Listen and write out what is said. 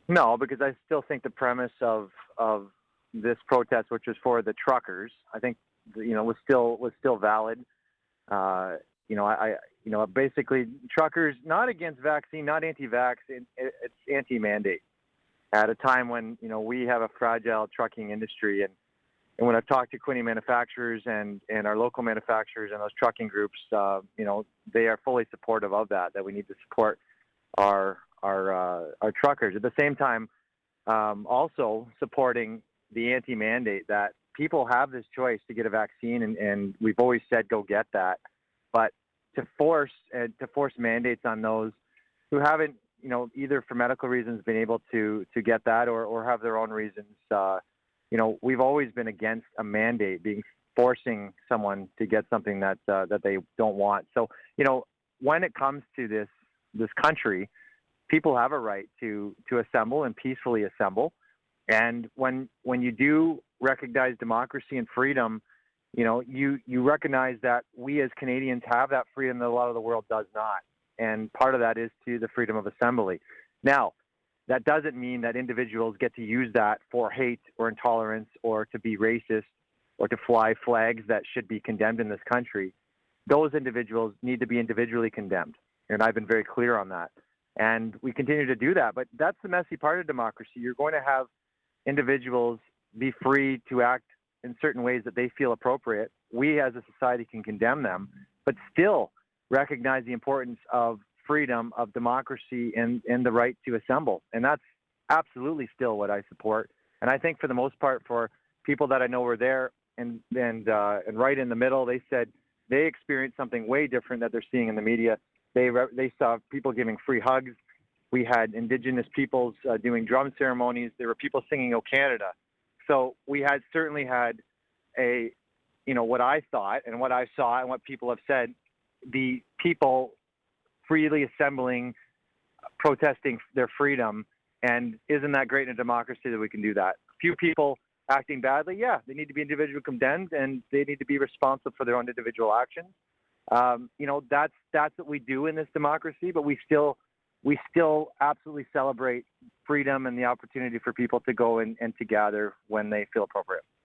No, because I still think the premise of this protest, which was for the truckers, I think was still valid. Uh, basically truckers not against vaccine, not anti-vax, it's anti-mandate. At a time when we have a fragile trucking industry, and when I've talked to Quinte manufacturers and our local manufacturers and those trucking groups, they are fully supportive of that. That we need to support our truckers. At the same time, also supporting the anti-mandate, that people have this choice to get a vaccine, and we've always said go get that. But to force mandates on those who haven't, either for medical reasons been able to get that, or have their own reasons, we've always been against a mandate forcing someone to get something that they don't want. So, when it comes to this country, people have a right to assemble and peacefully assemble. And when you do recognize democracy and freedom, you recognize that we as Canadians have that freedom that a lot of the world does not. And part of that is to the freedom of assembly. Now, that doesn't mean that individuals get to use that for hate or intolerance, or to be racist, or to fly flags that should be condemned in this country. Those individuals need to be individually condemned. And I've been very clear on that. And we continue to do that. But that's the messy part of democracy. You're going to have individuals be free to act in certain ways that they feel appropriate. We as a society can condemn them, but still recognize the importance of freedom, of democracy, and the right to assemble. And that's absolutely still what I support. And I think for the most part, for people that I know were there and right in the middle, they said they experienced something way different that they're seeing in the media. They saw people giving free hugs. We had Indigenous peoples doing drum ceremonies. There were people singing "O Canada." So we certainly had what I thought and what I saw and what people have said, the people freely assembling, protesting their freedom. And isn't that great in a democracy that we can do that? A few people acting badly, yeah, they need to be individually condemned, and they need to be responsible for their own individual actions. That's what we do in this democracy, but we still absolutely celebrate freedom and the opportunity for people to go and to gather when they feel appropriate.